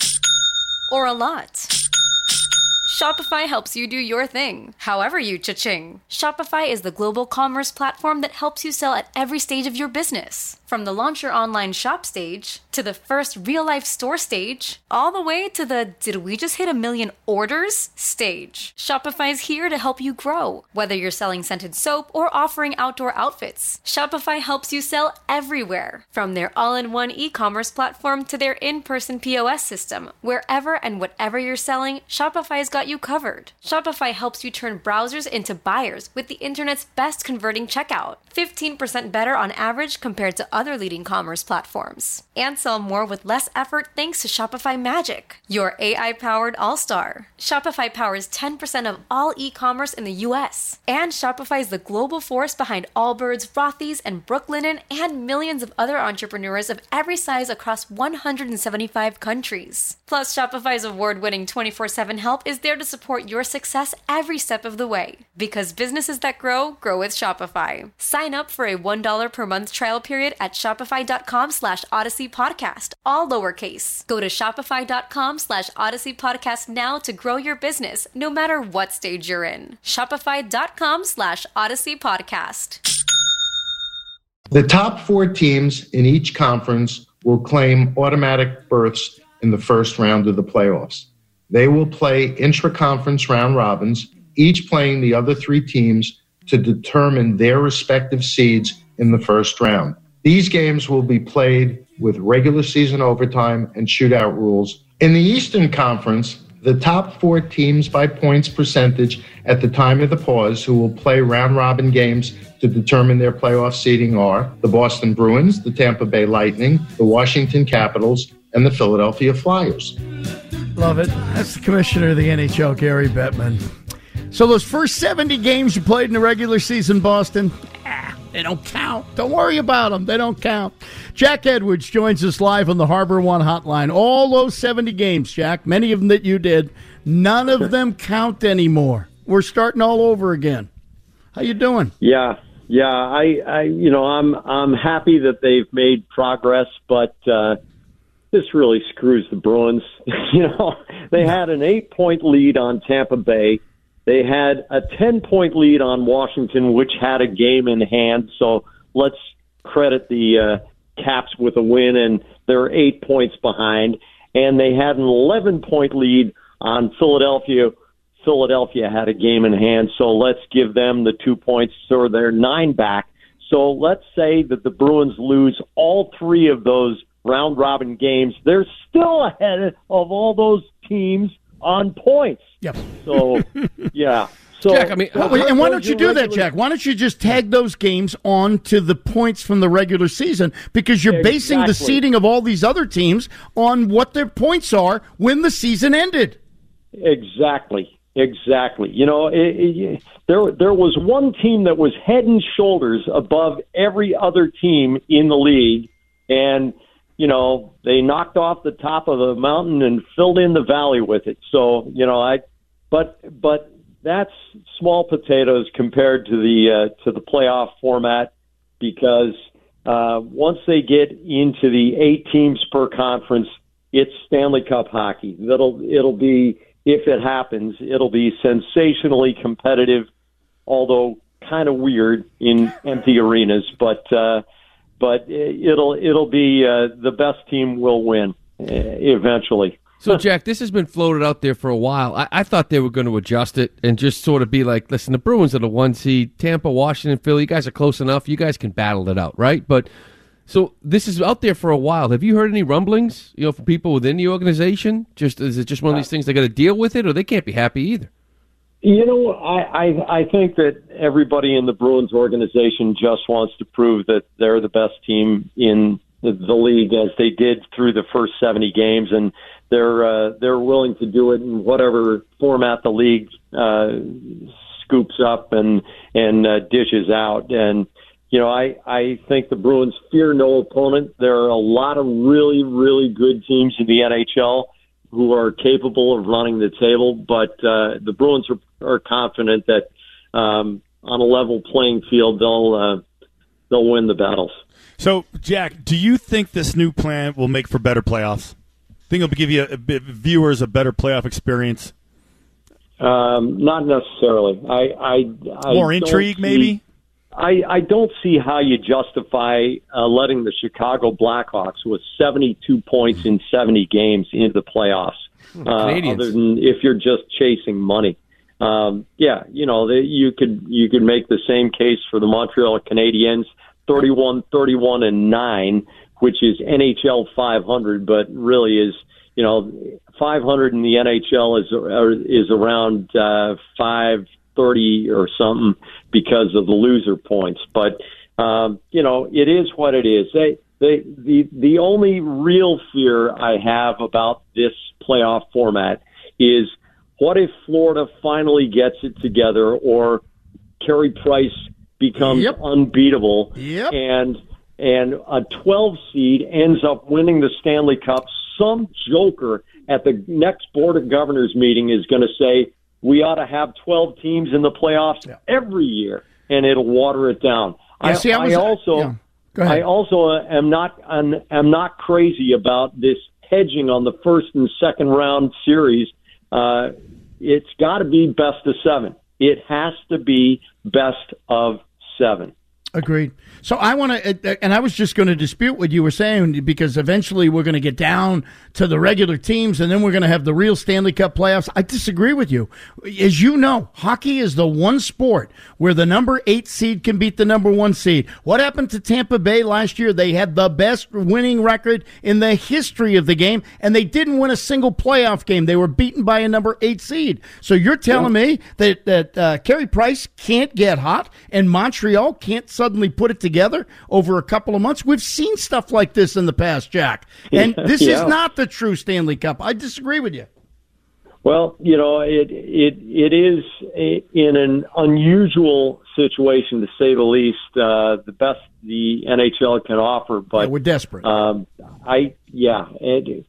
or a lot? Shopify helps you do your thing, however you cha-ching. Shopify is the global commerce platform that helps you sell at every stage of your business. From the launch your online shop stage, to the first real-life store stage, all the way to the did we just hit a million orders stage. Shopify's here to help you grow. Whether you're selling scented soap or offering outdoor outfits, Shopify helps you sell everywhere. From their all-in-one e-commerce platform to their in-person P O S system, wherever and whatever you're selling, Shopify's got you covered. Shopify helps you turn browsers into buyers with the internet's best converting checkout. fifteen percent better on average compared to other leading commerce platforms. And sell more with less effort thanks to Shopify Magic, your A I-powered all-star. Shopify powers ten percent of all e-commerce in the U S. And Shopify is the global force behind Allbirds, Rothy's, and Brooklinen, and millions of other entrepreneurs of every size across one hundred seventy-five countries. Plus, Shopify's award-winning twenty-four seven help is there to support your success every step of the way. Because businesses that grow, grow with Shopify. Sign up for a one dollar per month trial period at shopify.com slash Odyssey Podcast, all lowercase. Go to shopify.com slash Odyssey Podcast now to grow your business, no matter what stage you're in. Shopify.com slash Odyssey Podcast. The top four teams in each conference will claim automatic berths in the first round of the playoffs. They will play intra-conference round robins, each playing the other three teams to determine their respective seeds in the first round. These games will be played with regular season overtime and shootout rules. In the Eastern Conference, the top four teams by points percentage at the time of the pause who will play round-robin games to determine their playoff seeding are the Boston Bruins, the Tampa Bay Lightning, the Washington Capitals, and the Philadelphia Flyers. Love it. That's the commissioner of the N H L, Gary Bettman. So those first seventy games you played in the regular season, Boston, ah, they don't count. Don't worry about them. They don't count. Jack Edwards joins us live on the Harbor One hotline. All those seventy games, Jack, many of them that you did, none of them count anymore. We're starting all over again. How you doing? Yeah, yeah. I, I you know, I'm I'm happy that they've made progress, but uh, this really screws the Bruins. you know, they had an eight-point lead on Tampa Bay. They had a ten-point lead on Washington, which had a game in hand. So let's credit the uh, Caps with a win, and they're eight points behind. And they had an eleven-point lead on Philadelphia. Philadelphia had a game in hand, so let's give them the two points, so they're nine back. So let's say that the Bruins lose all three of those round-robin games. They're still ahead of all those teams on points. Yep. So, yeah. So, Jack, I mean, well, and why don't you do that, Jack? Why don't you just tag those games on to the points from the regular season? Because you're exactly. basing the seeding of all these other teams on what their points are when the season ended. Exactly. Exactly. You know, it, it, there there was one team that was head and shoulders above every other team in the league, and, you know, they knocked off the top of the mountain and filled in the valley with it. So, you know, I, but but that's small potatoes compared to the uh, to the playoff format, because uh, once they get into the eight teams per conference, it's Stanley Cup hockey. That'll it'll be. If it happens, it'll be sensationally competitive, although kind of weird in empty arenas. But uh, but it'll it'll be uh, the best team will win uh, eventually. So, Jack, this has been floated out there for a while. I, I thought they were going to adjust it and just sort of be like, listen, the Bruins are the one seed. Tampa, Washington, Philly, you guys are close enough. You guys can battle it out, right? But so this is out there for a while. Have you heard any rumblings, you know, from people within the organization? Just is it just one of these things they got to deal with it, or they can't be happy either? You know, I, I I think that everybody in the Bruins organization just wants to prove that they're the best team in the, the league, as they did through the first seventy games, and they're uh, they're willing to do it in whatever format the league uh, scoops up and and uh, dishes out. And You know, I, I think the Bruins fear no opponent. There are a lot of really, really good teams in the N H L who are capable of running the table, but uh, the Bruins are, are confident that um, on a level playing field, they'll uh, they'll win the battles. So, Jack, do you think this new plan will make for better playoffs? Think it'll give you a, a, viewers a better playoff experience? Um, not necessarily. I, I, I More intrigue, see, maybe? I, I don't see how you justify uh, letting the Chicago Blackhawks with seventy-two points in seventy games into the playoffs, uh, other than if you're just chasing money. Um, yeah, you know, they, you could you could make the same case for the Montreal Canadiens, thirty-one, thirty-one, and nine, which is N H L five hundred, but really is, you know, five hundred in the N H L is is around uh, five thirty or something because of the loser points. But um, you know, it is what it is. They, they, the the only real fear I have about this playoff format is, what if Florida finally gets it together, or Carey Price becomes yep. unbeatable, yep. and and a twelve seed ends up winning the Stanley Cup? Some joker at the next Board of Governors meeting is going to say we ought to have twelve teams in the playoffs yeah. every year, and it'll water it down. Yeah, I, see, I, was, I also, yeah. Go ahead. I also am not am not crazy about this hedging on the first and second round series. Uh, it's got to be best of seven. It has to be best of seven. Agreed. So I want to, and I was just going to dispute what you were saying, because eventually we're going to get down to the regular teams, and then we're going to have the real Stanley Cup playoffs. I disagree with you. As you know, hockey is the one sport where the number eight seed can beat the number one seed. What happened to Tampa Bay last year? They had the best winning record in the history of the game, and they didn't win a single playoff game. They were beaten by a number eight seed. So you're telling yeah. me that, that uh, Carey Price can't get hot and Montreal can't suddenly put it together over a couple of months? We've seen stuff like this in the past, Jack. And this yeah. is not the true Stanley Cup. I disagree with you. Well, you know, it it it is a, in an unusual situation, to say the least. Uh, the best the N H L can offer, but yeah, we're desperate. Um, I yeah, it,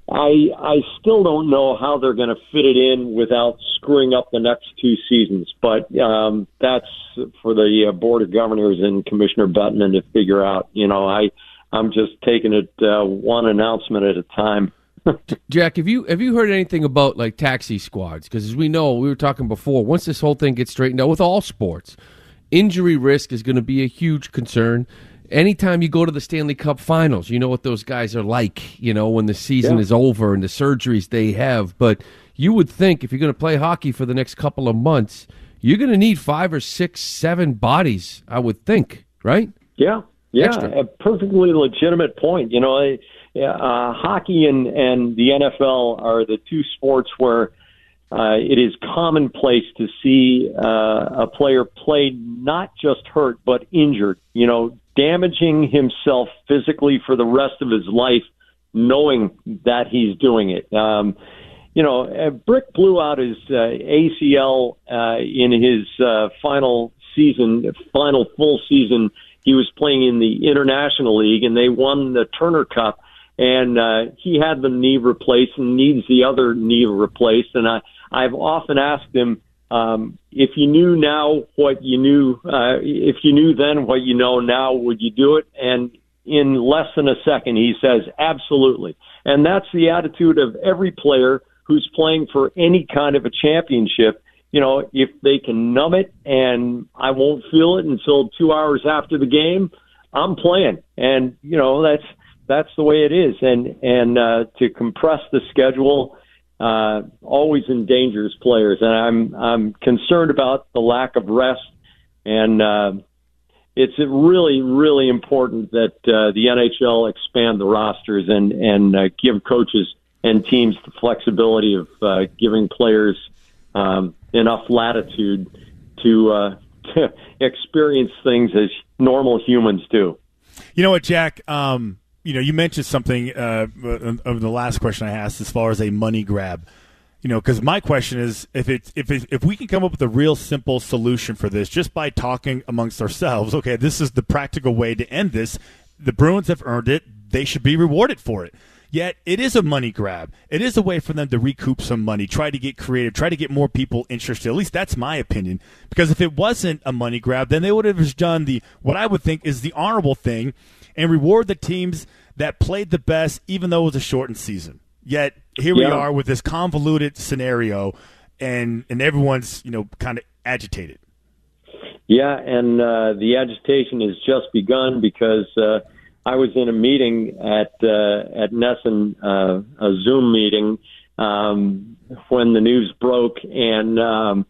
I I still don't know how they're going to fit it in without screwing up the next two seasons. But um, that's for the uh, Board of Governors and Commissioner Bettman to figure out. You know, I I'm just taking it uh, one announcement at a time. Jack, have you have you heard anything about like taxi squads? Because as we know, we were talking before, once this whole thing gets straightened out with all sports, injury risk is going to be a huge concern. Anytime you go to the Stanley Cup Finals, you know what those guys are like, you know, when the season yeah. is over and the surgeries they have. But you would think if you're going to play hockey for the next couple of months, you're going to need five or six, seven bodies, I would think, right? Yeah, yeah, Extra. A perfectly legitimate point. You know, uh, hockey and, and the N F L are the two sports where Uh, it is commonplace to see uh, a player play not just hurt, but injured, you know, damaging himself physically for the rest of his life, knowing that he's doing it. Um, you know, Brick blew out his uh, A C L uh, in his uh, final season, final full season. He was playing in the International League, and they won the Turner Cup. And uh, he had the knee replaced and needs the other knee replaced. And I, I've often asked him, um, if you knew now what you knew, uh, if you knew then what you know now, would you do it? And in less than a second, he says, absolutely. And that's the attitude of every player who's playing for any kind of a championship. You know, if they can numb it and I won't feel it until two hours after the game, I'm playing. And, you know, that's, That's the way it is, and and uh, to compress the schedule uh, always endangers players, and I'm I'm concerned about the lack of rest, and uh, it's really really important that uh, the N H L expand the rosters and and uh, give coaches and teams the flexibility of uh, giving players um, enough latitude to, uh, to experience things as normal humans do. You know what, Jack? Um You know, you mentioned something uh, of the last question I asked as far as a money grab. You know, because my question is, if it's if it, if we can come up with a real simple solution for this, just by talking amongst ourselves, okay, this is the practical way to end this. The Bruins have earned it; they should be rewarded for it. Yet it is a money grab. It is a way for them to recoup some money, try to get creative, try to get more people interested. At least that's my opinion. Because if it wasn't a money grab, then they would have just done the what I would think is the honorable thing and reward the teams that played the best, even though it was a shortened season. Yet here yeah. we are with this convoluted scenario, and and everyone's you know kind of agitated. Yeah, and uh, the agitation has just begun because uh, I was in a meeting at uh, at Nesson, uh, a Zoom meeting, um, when the news broke, and um,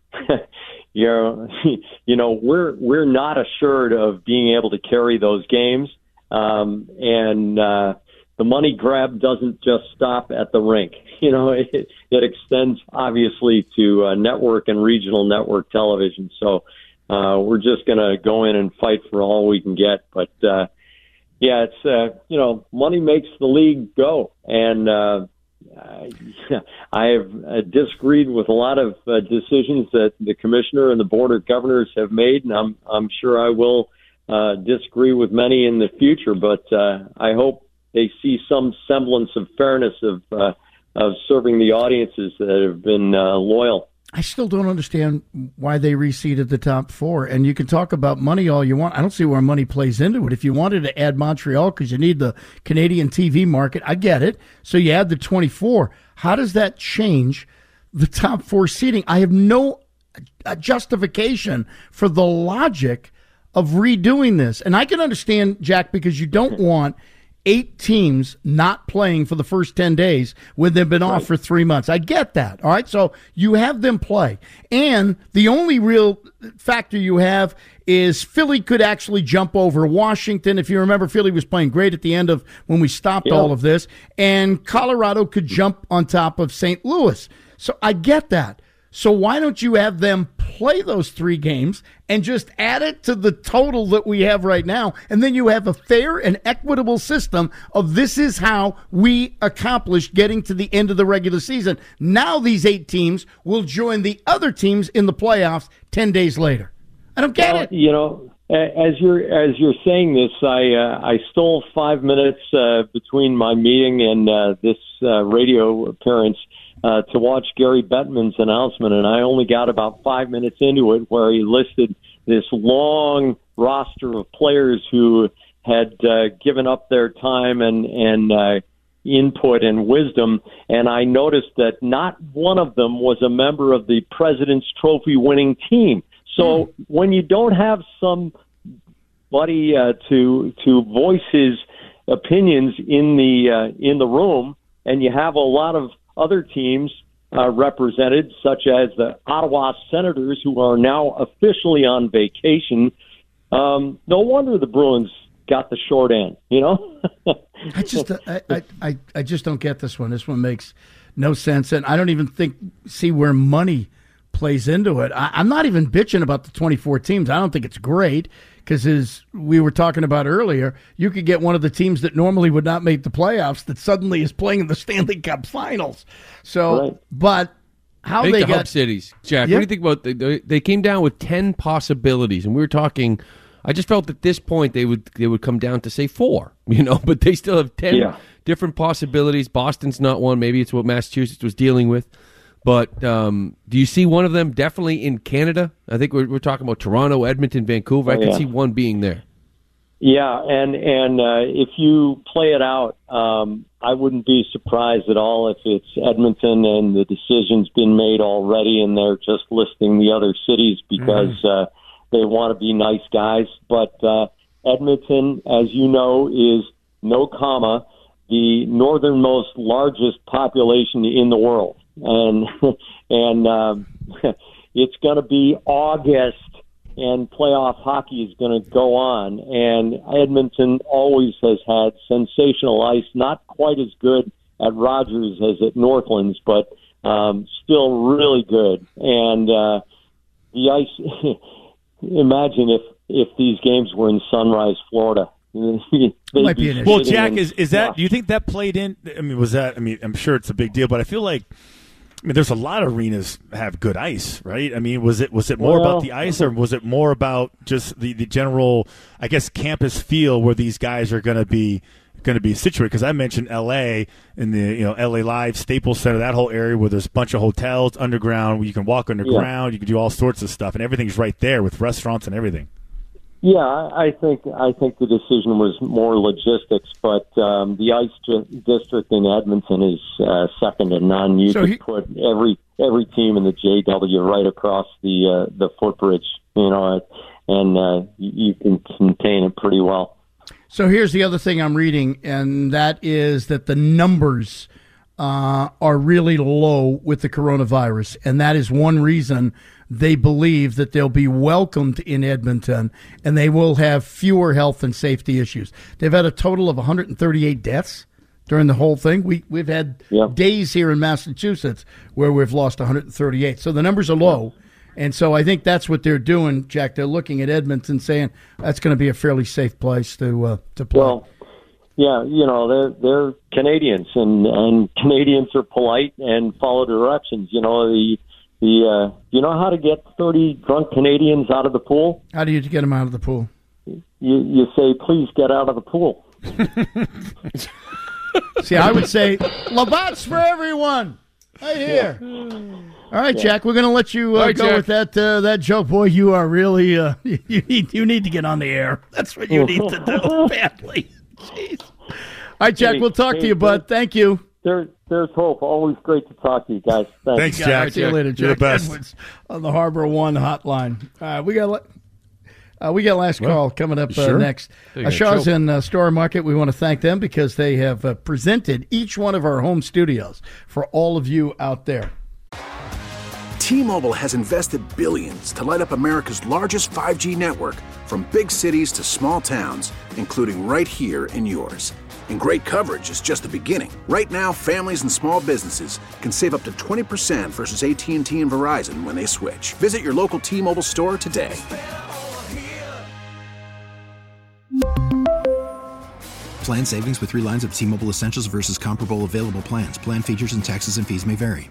you know, you know we're we're not assured of being able to carry those games. Um, and uh, the money grab doesn't just stop at the rink. You know, it, it extends obviously to uh, network and regional network television. So uh, we're just going to go in and fight for all we can get. But uh, yeah, it's uh, you know, money makes the league go, and uh, I, I have uh, disagreed with a lot of uh, decisions that the commissioner and the board of governors have made, and I'm I'm sure I will uh, disagree with many in the future. But uh, I hope they see some semblance of fairness of. Uh, of serving the audiences that have been uh, loyal. I still don't understand why they reseeded the top four. And you can talk about money all you want. I don't see where money plays into it. If you wanted to add Montreal because you need the Canadian T V market, I get it. So you add the twenty-four. How does that change the top four seeding? I have no justification for the logic of redoing this. And I can understand, Jack, because you don't want eight teams not playing for the first ten days when they've been off for three months. I get that. All right. So you have them play. And the only real factor you have is Philly could actually jump over Washington. If you remember, Philly was playing great at the end of when we stopped yeah. all of this. And Colorado could jump on top of Saint Louis. So I get that. So why don't you have them play those three games and just add it to the total that we have right now? And then you have a fair and equitable system of this is how we accomplish getting to the end of the regular season. Now these eight teams will join the other teams in the playoffs ten days later. I don't get well, it. You know, as you're as you're saying this, I uh, I stole five minutes uh, between my meeting and uh, this uh, radio appearance. Uh, to watch Gary Bettman's announcement, and I only got about five minutes into it where he listed this long roster of players who had uh, given up their time and, and uh, input and wisdom, and I noticed that not one of them was a member of the President's Trophy winning team. So mm. when you don't have somebody uh, to to voice his opinions in the uh, in the room, and you have a lot of other teams uh, represented, such as the Ottawa Senators, who are now officially on vacation. Um, no wonder the Bruins got the short end, you know? I just I, I, I, I just don't get this one. This one makes no sense, and I don't even think see where money plays into it. I, I'm not even bitching about the twenty-four teams. I don't think it's great because, as we were talking about earlier, you could get one of the teams that normally would not make the playoffs that suddenly is playing in the Stanley Cup Finals. So, right. but how Make they the got hub cities, Jack. Yep. What do you think about? The, they came down with ten possibilities, and we were talking. I just felt at this point they would they would come down to say four, you know, but they still have ten yeah. different possibilities. Boston's not one. Maybe it's what Massachusetts was dealing with. But um, do you see one of them definitely in Canada? I think we're, we're talking about Toronto, Edmonton, Vancouver. I oh, can yeah. see one being there. Yeah, and and uh, if you play it out, um, I wouldn't be surprised at all if it's Edmonton and the decision's been made already, and they're just listing the other cities because mm. uh, they want to be nice guys. But uh, Edmonton, as you know, is no comma the northernmost largest population in the world. And and um, it's going to be August, and playoff hockey is going to go on. And Edmonton always has had sensational ice, not quite as good at Rogers as at Northlands, but um, still really good. And uh, the ice, imagine if, if these games were in Sunrise, Florida. Might be an well, Jack, is is that? Do you think that played in? I mean, was that? I mean, I'm sure it's a big deal, but I feel like, I mean, there's a lot of arenas have good ice, right? I mean, was it was it more well, about the ice, or was it more about just the, the general, I guess, campus feel where these guys are going to be going to be situated? Because I mentioned L A and the you know L A Live, Staples Center, that whole area where there's a bunch of hotels underground where you can walk underground, yeah. you can do all sorts of stuff, and everything's right there with restaurants and everything. Yeah, I think I think the decision was more logistics, but um, the ice district in Edmonton is uh, second to none. You so could he, put every every team in the J W right across the uh, the footbridge, you know, and uh, you can contain it pretty well. So here's the other thing I'm reading, and that is that the numbers uh, are really low with the coronavirus, and that is one reason they believe that they'll be welcomed in Edmonton and they will have fewer health and safety issues. They've had a total of one hundred thirty-eight deaths during the whole thing. We, we've had yep. days here in Massachusetts where we've lost one hundred thirty-eight. So the numbers are low. And so I think that's what they're doing, Jack. They're looking at Edmonton saying that's going to be a fairly safe place to uh, to play. Well, yeah, you know, they're they're Canadians, and, and Canadians are polite and follow directions. You know, the the uh, you know how to get thirty drunk Canadians out of the pool? How do you get them out of the pool? You you say, please get out of the pool. See, I would say Labatt's for everyone. Right here. All right, Jack, we're going to let you uh, right, go Jack. with that uh, that joke. Boy, you are really uh, you need you need to get on the air. That's what you need to do badly. Jeez. All right, Jack, Hey, we'll talk hey, to you, bud. Thank you. There, there's hope. Always great to talk to you guys. Thanks, Thanks, All Jack. right, see you later, Jack. You're the best. Edwards on the Harbor One hotline. Uh, we got uh, we got last Well, call coming up uh, sure? next. They Uh, got Shaw's choke. in uh, Store Market. We want to thank them because they have uh, presented each one of our home studios for all of you out there. T-Mobile has invested billions to light up America's largest five G network, from big cities to small towns, including right here in yours. And great coverage is just the beginning. Right now, families and small businesses can save up to twenty percent versus A T and T and Verizon when they switch. Visit your local T-Mobile store today. Plan savings with three lines of T-Mobile Essentials versus comparable available plans. Plan features and taxes and fees may vary.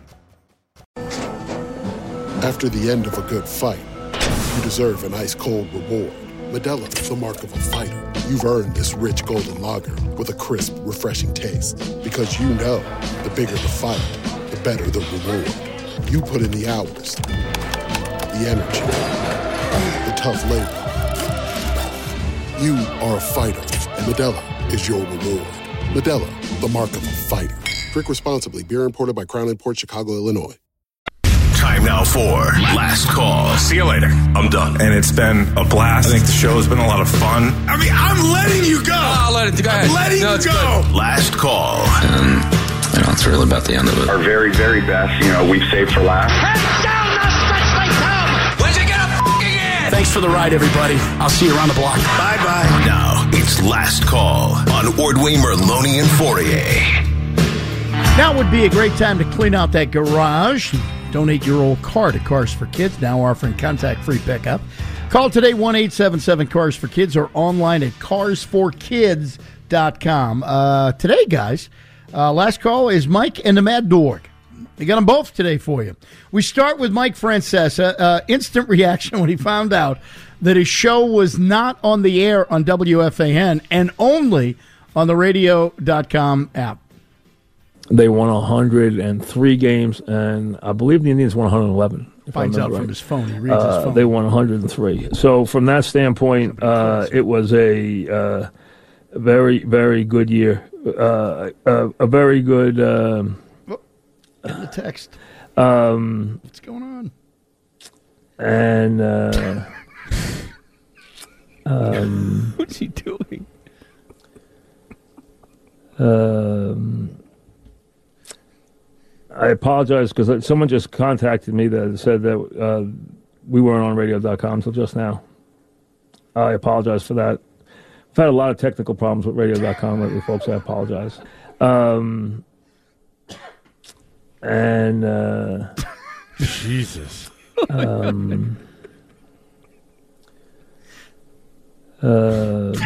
After the end of a good fight, you deserve an ice-cold reward. Modelo is the mark of a fighter. You've earned this rich golden lager with a crisp, refreshing taste. Because you know, the bigger the fight, the better the reward. You put in the hours, the energy, the tough labor. You are a fighter, and Modelo is your reward. Modelo, the mark of a fighter. Drink responsibly. Beer imported by Crown Imports, Chicago, Illinois. Time now for Last Call. See you later. I'm done. And it's been a blast. I think the show's been a lot of fun. I mean, I'm letting you go. I'll let it go. I'm letting no, you go. Good. Last Call. Um, you know, it's really about the end of it. Our very, very best, you know, we've saved for last. Head down the stretch they come. When's it gonna f***ing end? Thanks for the ride, everybody. I'll see you around the block. Bye-bye. Now, it's Last Call on Ordway, Merloni, and Fourier. Now would be a great time to clean out that garage. Donate your old car to Cars for Kids, now offering contact-free pickup. Call today, one eight seven seven cars for kids, or online at cars for kids dot com. Uh, today, guys, uh, last call is Mike and the Mad Dog. We got them both today for you. We start with Mike Francesa. Uh, instant reaction when he found out that his show was not on the air on W F A N and only on the radio dot com app. They won one hundred three games, and I believe the Indians won one hundred eleven. Finds out right. from his phone. He reads uh, his phone. They won one hundred three. So from that standpoint, uh, it was a uh, very, very good year. Uh, a, a very good... Um, oh, get the text. Um, What's going on? And... Uh, um, What's he doing? Um... I apologize because someone just contacted me that said that uh, we weren't on radio dot com until just now. I apologize for that. I've had a lot of technical problems with radio dot com lately, folks. I apologize. Um, and uh, Jesus. Um, um,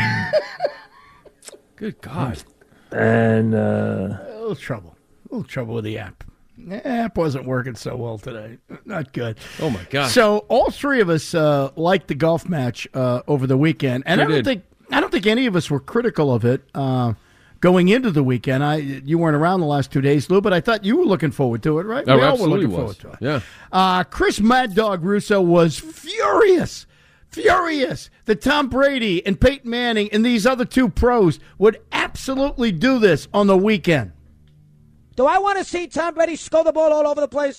Good God. And uh, a little trouble. A little trouble with the app. The app wasn't working so well today. Not good. Oh, my God. So all three of us uh, liked the golf match uh, over the weekend, and Sure I don't did. think I don't think any of us were critical of it uh, going into the weekend. I you weren't around the last two days, Lou, but I thought you were looking forward to it, right? Oh, we all were absolutely looking was. forward to it. Yeah. Uh, Chris Mad Dog Russo was furious, furious that Tom Brady and Peyton Manning and these other two pros would absolutely do this on the weekend. Do I want to see Tom Brady score the ball all over the place?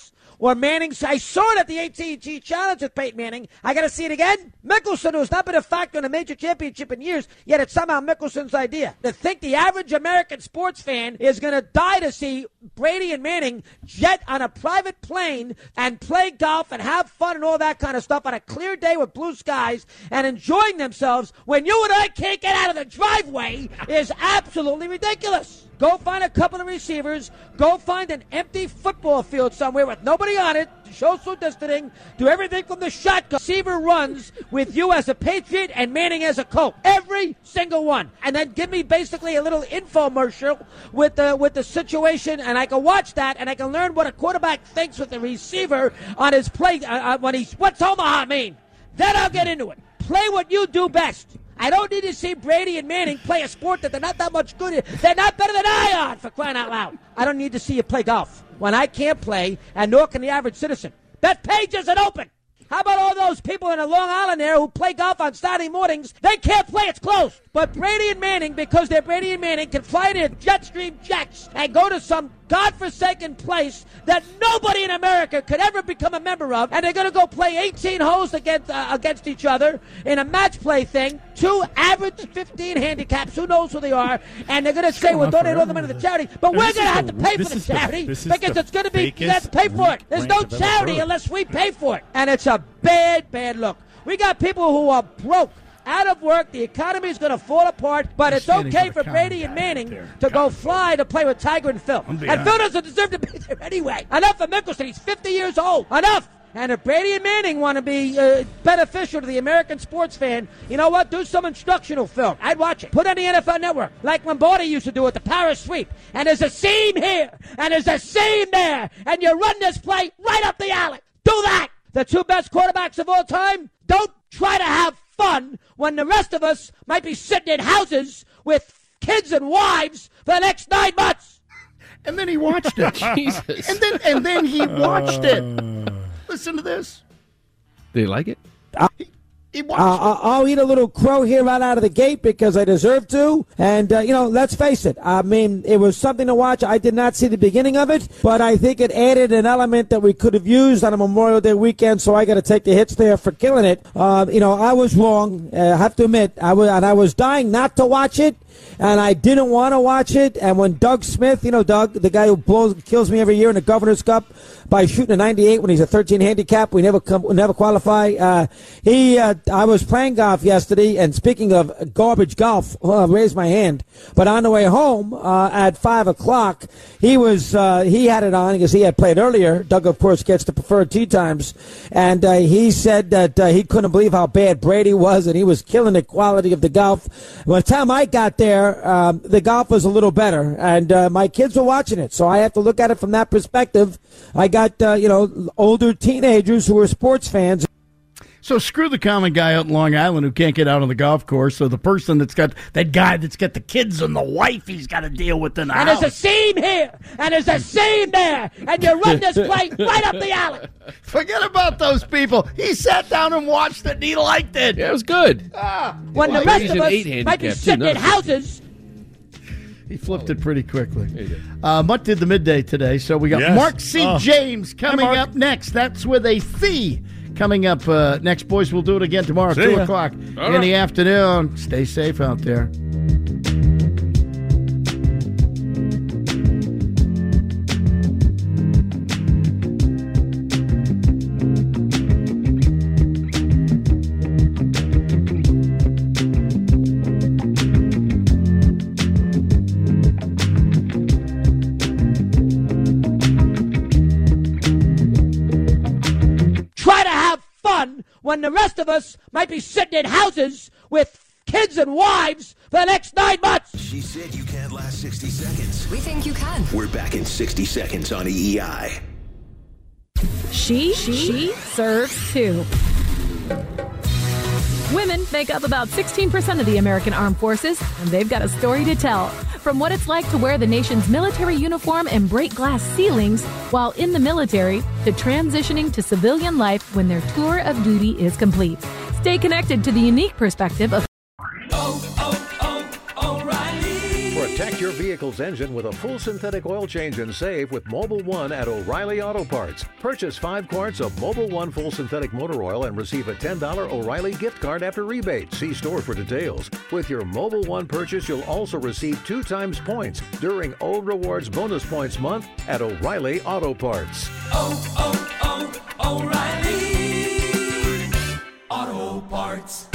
or Manning. I saw it at the A T and T Challenge with Peyton Manning. I got to see it again. Mickelson, who's not been a factor in a major championship in years, yet it's somehow Mickelson's idea. To think the average American sports fan is going to die to see Brady and Manning jet on a private plane and play golf and have fun and all that kind of stuff on a clear day with blue skies and enjoying themselves when you and I can't get out of the driveway is absolutely ridiculous. Go find a couple of receivers. Go find an empty football field somewhere with nobody on it. Show social distancing. Do everything from the shotgun. Receiver runs with you as a Patriot and Manning as a Colt. Every single one. And then give me basically a little infomercial with the with the situation, and I can watch that, and I can learn what a quarterback thinks with the receiver on his play. Uh, when he's what's Omaha mean? Then I'll get into it. Play what you do best. I don't need to see Brady and Manning play a sport that they're not that much good at. They're not better than I are, for crying out loud. I don't need to see you play golf when I can't play, and nor can the average citizen. That page isn't open. How about all those people in Long Island there who play golf on Saturday mornings? They can't play. It's closed. But Brady and Manning, because they're Brady and Manning, can fly their Jetstream jets and go to some godforsaken place that nobody in America could ever become a member of, and they're going to go play eighteen holes against uh, against each other in a match play thing. Two average fifteen handicaps, who knows who they are, and they're going to say, well, donate all the money to the charity, but we're going to have to pay for the charity because it's going to be, you have to pay for it. There's no charity unless we pay for it, and it's a bad, bad look. We got people who are broke, out of work, the economy is going to fall apart, but it's okay for Brady and Manning to go fly to play with Tiger and Phil. And Phil doesn't deserve to be there anyway. Enough of Mickelson. He's fifty years old. Enough. And if Brady and Manning want to be uh, beneficial to the American sports fan, you know what? Do some instructional film. I'd watch it. Put on the N F L Network, like Lombardi used to do with the Paris sweep. And there's a seam here, and there's a seam there, and you run this play right up the alley. Do that. The two best quarterbacks of all time, don't try to have fun when the rest of us might be sitting in houses with kids and wives for the next nine months. And then he watched it. Jesus. And then and then he watched it. Listen to this. Do you like it? Uh, uh, I'll eat a little crow here right out of the gate because I deserve to. And, uh, you know, let's face it. I mean, it was something to watch. I did not see the beginning of it, but I think it added an element that we could have used on a Memorial Day weekend, so I got to take the hits there for killing it. Uh, you know, I was wrong. Uh, I have to admit, I was, and I was dying not to watch it. And I didn't want to watch it. And when Doug Smith, you know, Doug, the guy who blows, kills me every year in the Governor's Cup by shooting a ninety-eight when he's a thirteen handicap, we never come, we never qualify. Uh, he, uh, I was playing golf yesterday, and speaking of garbage golf, well, I raised my hand. But on the way home uh, at five o'clock, he was, uh, he had it on because he had played earlier. Doug, of course, gets the preferred tee times, and uh, he said that uh, he couldn't believe how bad Brady was, and he was killing the quality of the golf. By the time I got there, um, the golf was a little better, and uh, my kids were watching it, so I have to look at it from that perspective. I got, uh, you know, older teenagers who are sports fans. So screw the common guy out in Long Island who can't get out on the golf course. So the person that's got that guy that's got the kids and the wife he's got to deal with in the and house. there's a seam here, and there's a seam there, and you run this play right up the alley. Forget about those people. He sat down and watched it, and he liked it. Yeah, it was good. Ah, when the rest of us might be sitting in houses. He flipped it pretty quickly. Uh, Mutt did the midday today, so we got Yes. Mark C. Oh. James coming Hi, Mark. up next. That's with a fee. Coming up uh, next, boys. We'll do it again tomorrow, See two ya. o'clock All in right. the afternoon. Stay safe out there. Try to have fun when the rest of us might be sitting in houses with kids and wives for the next nine months. She said you can't last sixty seconds. We think you can. We're back in sixty seconds on E E I. She, she, she serves too. Women make up about sixteen percent of the American armed forces, and they've got a story to tell. From what it's like to wear the nation's military uniform and break glass ceilings while in the military, to transitioning to civilian life when their tour of duty is complete. Stay connected to the unique perspective of Protect your vehicle's engine with a full synthetic oil change and save with Mobil one at O'Reilly Auto Parts. Purchase five quarts of Mobil one full synthetic motor oil and receive a ten dollars O'Reilly gift card after rebate. See store for details. With your Mobil one purchase, you'll also receive two times points during O Rewards Bonus Points Month at O'Reilly Auto Parts. Oh, oh, oh, O'Reilly Auto Parts.